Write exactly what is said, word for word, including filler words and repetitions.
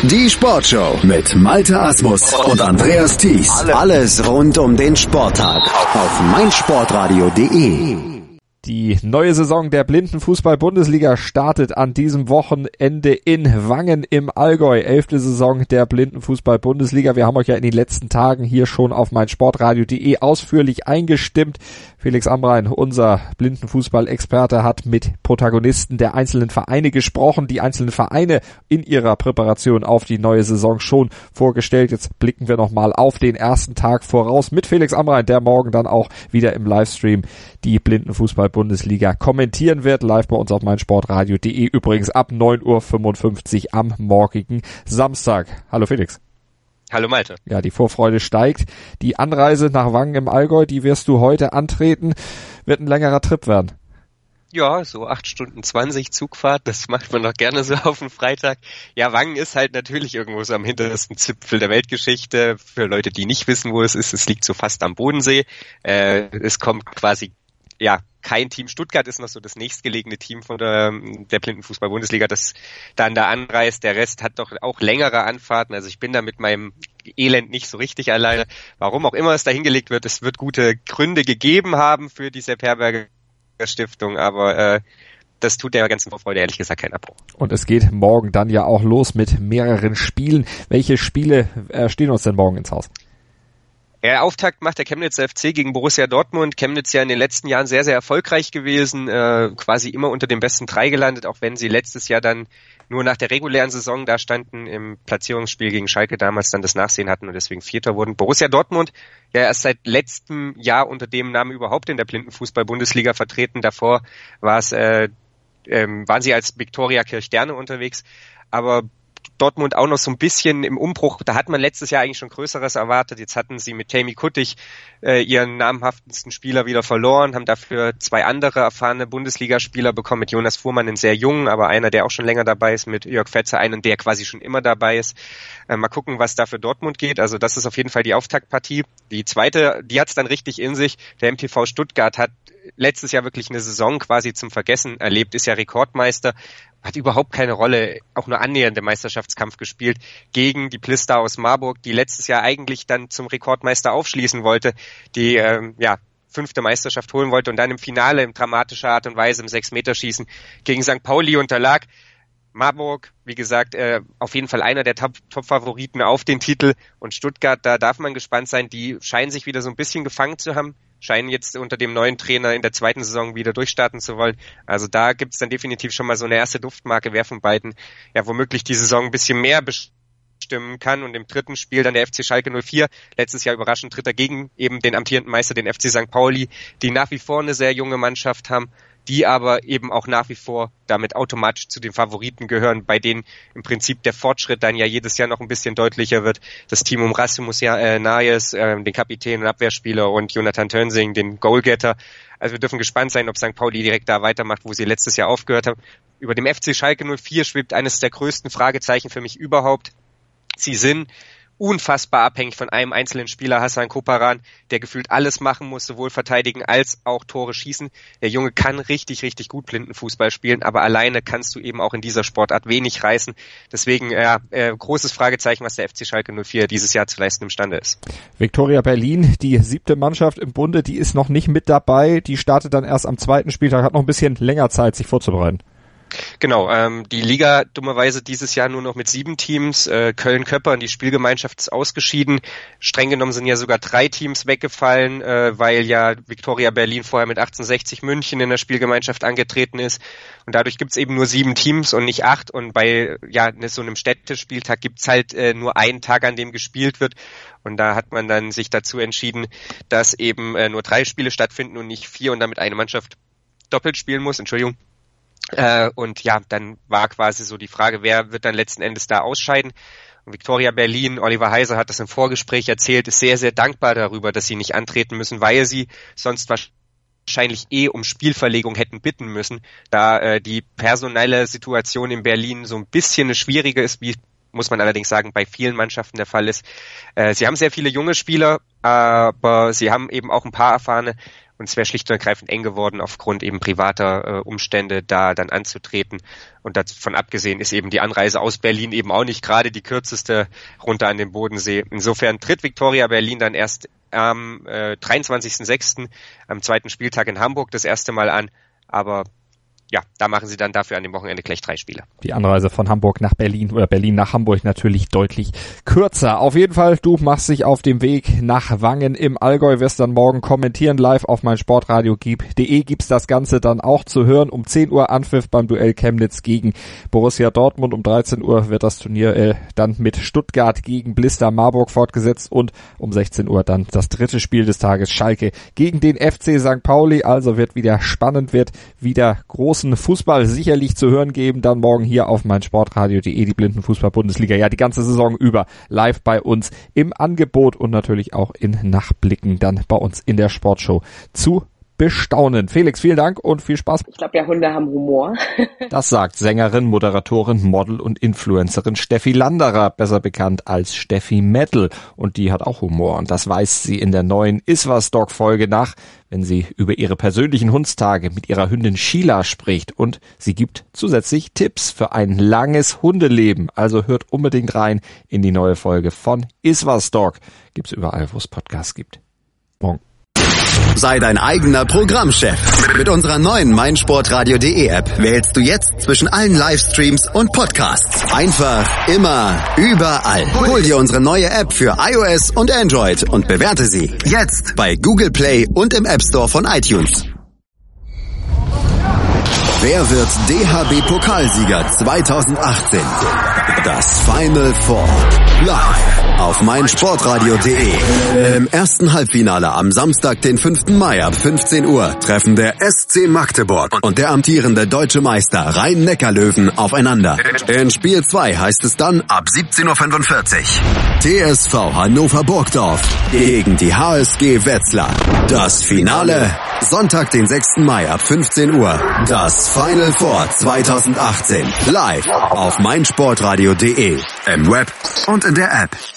Die Sportshow mit Malte Asmus und Andreas Thies. Alles rund um den Sporttag auf meinsportradio punkt de. Die neue Saison der Blindenfußball-Bundesliga startet an diesem Wochenende in Wangen im Allgäu. Elfte Saison der Blindenfußball-Bundesliga. Wir haben euch ja in den letzten Tagen hier schon auf meinsportradio punkt de ausführlich eingestimmt. Felix Amrain, unser Blindenfußball-Experte, hat mit Protagonisten der einzelnen Vereine gesprochen, die einzelnen Vereine in ihrer Präparation auf die neue Saison schon vorgestellt. Jetzt blicken wir nochmal auf den ersten Tag voraus mit Felix Amrain, der morgen dann auch wieder im Livestream die Blindenfußball-Bundesliga kommentieren wird. Live bei uns auf meinsportradio punkt de, übrigens ab neun Uhr fünfundfünfzig am morgigen Samstag. Hallo Felix. Hallo Malte. Ja, die Vorfreude steigt. Die Anreise nach Wangen im Allgäu, die wirst du heute antreten, wird ein längerer Trip werden. Ja, so acht Stunden zwanzig Zugfahrt, das macht man doch gerne so auf den Freitag. Ja, Wangen ist halt natürlich irgendwo so am hintersten Zipfel der Weltgeschichte. Für Leute, die nicht wissen, wo es ist, es liegt so fast am Bodensee. Äh, es kommt quasi, ja, kein Team. Stuttgart ist noch so das nächstgelegene Team von der, der Blindenfußball-Bundesliga, das dann da anreist. Der Rest hat doch auch längere Anfahrten. Also ich bin da mit meinem Elend nicht so richtig alleine. Warum auch immer es da hingelegt wird, es wird gute Gründe gegeben haben für die Sepp Herberger Stiftung, aber äh, das tut der ganzen Vorfreude ehrlich gesagt keinen Abbruch. Und es geht morgen dann ja auch los mit mehreren Spielen. Welche Spiele äh, stehen uns denn morgen ins Haus? Der Auftakt macht der Chemnitzer F C gegen Borussia Dortmund. Chemnitz ja in den letzten Jahren sehr, sehr erfolgreich gewesen, äh, quasi immer unter den besten drei gelandet, auch wenn sie letztes Jahr dann nur nach der regulären Saison da standen, im Platzierungsspiel gegen Schalke damals dann das Nachsehen hatten und deswegen Vierter wurden. Borussia Dortmund, ja erst seit letztem Jahr unter dem Namen überhaupt in der Blindenfußball-Bundesliga vertreten. Davor war es, äh, ähm, waren sie als Viktoria Kirchderne unterwegs, aber Dortmund auch noch so ein bisschen im Umbruch. Da hat man letztes Jahr eigentlich schon Größeres erwartet. Jetzt hatten sie mit Tammy Kuttig äh, ihren namhaftesten Spieler wieder verloren, haben dafür zwei andere erfahrene Bundesligaspieler bekommen, mit Jonas Fuhrmann, einen sehr jungen, aber einer, der auch schon länger dabei ist, mit Jörg Fetzer, einen, der quasi schon immer dabei ist. Äh, mal gucken, was da für Dortmund geht. Also das ist auf jeden Fall die Auftaktpartie. Die zweite, die hat es dann richtig in sich. Der M T V Stuttgart hat letztes Jahr wirklich eine Saison quasi zum Vergessen erlebt, ist ja Rekordmeister, hat überhaupt keine Rolle, auch nur annähernd im Meisterschaftskampf gespielt, gegen die Plister aus Marburg, die letztes Jahr eigentlich dann zum Rekordmeister aufschließen wollte, die ähm, ja fünfte Meisterschaft holen wollte und dann im Finale in dramatischer Art und Weise im Sechs-Meter-Schießen gegen Sankt Pauli unterlag. Marburg, wie gesagt, äh, auf jeden Fall einer der Top- Top-Favoriten auf den Titel, und Stuttgart, da darf man gespannt sein, die scheinen sich wieder so ein bisschen gefangen zu haben, scheinen jetzt unter dem neuen Trainer in der zweiten Saison wieder durchstarten zu wollen. Also da gibt's dann definitiv schon mal so eine erste Duftmarke, wer von beiden ja womöglich die Saison ein bisschen mehr bestimmen kann. Und im dritten Spiel dann der F C Schalke null vier, letztes Jahr überraschend Dritter gegen eben den amtierenden Meister, den F C Sankt Pauli, die nach wie vor eine sehr junge Mannschaft haben, die aber eben auch nach wie vor damit automatisch zu den Favoriten gehören, bei denen im Prinzip der Fortschritt dann ja jedes Jahr noch ein bisschen deutlicher wird. Das Team um Rasmus äh, Nayes, äh, den Kapitän und Abwehrspieler, und Jonathan Tönsing, den Goalgetter. Also wir dürfen gespannt sein, ob Sankt Pauli direkt da weitermacht, wo sie letztes Jahr aufgehört haben. Über dem F C Schalke null vier schwebt eines der größten Fragezeichen für mich überhaupt. Sie sind unfassbar abhängig von einem einzelnen Spieler, Hassan Koparan, der gefühlt alles machen muss, sowohl verteidigen als auch Tore schießen. Der Junge kann richtig, richtig gut Blindenfußball spielen, aber alleine kannst du eben auch in dieser Sportart wenig reißen. Deswegen, ja, äh, großes Fragezeichen, was der F C Schalke null vier dieses Jahr zu leisten imstande ist. Viktoria Berlin, die siebte Mannschaft im Bunde, die ist noch nicht mit dabei. Die startet dann erst am zweiten Spieltag, hat noch ein bisschen länger Zeit, sich vorzubereiten. Genau, ähm, die Liga dummerweise dieses Jahr nur noch mit sieben Teams. Äh, Köln-Köppern, die Spielgemeinschaft, ist ausgeschieden. Streng genommen sind ja sogar drei Teams weggefallen, äh, weil ja Viktoria Berlin vorher mit achtzehnhundertsechzig München in der Spielgemeinschaft angetreten ist. Und dadurch gibt's eben nur sieben Teams und nicht acht. Und bei ja so einem Städtespieltag gibt's halt äh, nur einen Tag, an dem gespielt wird. Und da hat man dann sich dazu entschieden, dass eben äh, nur drei Spiele stattfinden und nicht vier und damit eine Mannschaft doppelt spielen muss. Entschuldigung. Äh, und ja, dann war quasi so die Frage, wer wird dann letzten Endes da ausscheiden. Und Viktoria Berlin, Oliver Heiser hat das im Vorgespräch erzählt, ist sehr, sehr dankbar darüber, dass sie nicht antreten müssen, weil sie sonst wahrscheinlich eh um Spielverlegung hätten bitten müssen, da äh, die personelle Situation in Berlin so ein bisschen eine schwierige ist, wie muss man allerdings sagen, bei vielen Mannschaften der Fall ist. Äh, sie haben sehr viele junge Spieler, aber sie haben eben auch ein paar erfahrene. und es wäre schlicht und ergreifend eng geworden, aufgrund eben privater äh, Umstände da dann anzutreten. Und davon abgesehen ist eben die Anreise aus Berlin eben auch nicht gerade die kürzeste runter an den Bodensee. Insofern tritt Viktoria Berlin dann erst am äh, dreiundzwanzigsten sechsten am zweiten Spieltag in Hamburg das erste Mal an, aber ja, da machen sie dann dafür an dem Wochenende gleich drei Spiele. Die Anreise von Hamburg nach Berlin oder Berlin nach Hamburg natürlich deutlich kürzer. Auf jeden Fall, du machst dich auf dem Weg nach Wangen im Allgäu, wirst dann morgen kommentieren live auf meinsportradio punkt de. Gibt's das Ganze dann auch zu hören. Um zehn Uhr Anpfiff beim Duell Chemnitz gegen Borussia Dortmund. Um dreizehn Uhr wird das Turnier äh, dann mit Stuttgart gegen Blister Marburg fortgesetzt und um sechzehn Uhr dann das dritte Spiel des Tages, Schalke gegen den F C Sankt Pauli. Also wird wieder spannend, wird wieder groß Fußball sicherlich zu hören geben, dann morgen hier auf meinsportradio punkt de, die Blindenfußball-Bundesliga, ja die ganze Saison über live bei uns im Angebot und natürlich auch in Nachblicken dann bei uns in der Sportshow zu bestaunen. Felix, vielen Dank und viel Spaß. Ich glaube, ja, Hunde haben Humor. Das sagt Sängerin, Moderatorin, Model und Influencerin Steffi Landerer, besser bekannt als Steffi Metal. Und die hat auch Humor. Und das weist sie in der neuen Iswas-Dog-Folge nach, wenn sie über ihre persönlichen Hundstage mit ihrer Hündin Sheila spricht. Und sie gibt zusätzlich Tipps für ein langes Hundeleben. Also hört unbedingt rein in die neue Folge von Iswas-Dog. Gibt's überall, wo es Podcasts gibt. Morgen. Sei dein eigener Programmchef. Mit unserer neuen meinsportradio punkt de App wählst du jetzt zwischen allen Livestreams und Podcasts. Einfach, immer, überall. Hol dir unsere neue App für iOS und Android und bewerte sie jetzt bei Google Play und im App Store von iTunes. Wer wird D H B-Pokalsieger zweitausendachtzehn? Das Final Four. Live auf meinsportradio punkt de. Im ersten Halbfinale am Samstag, den fünften Mai ab fünfzehn Uhr treffen der S C Magdeburg und der amtierende deutsche Meister Rhein-Neckar-Löwen aufeinander. In Spiel zwei heißt es dann ab siebzehn Uhr fünfundvierzig. T S V Hannover Burgdorf gegen die H S G Wetzlar. Das Finale Sonntag, den sechsten Mai ab fünfzehn Uhr. Das Final Four zweitausendachtzehn. Live auf meinsportradio punkt de. Im Web und in der App.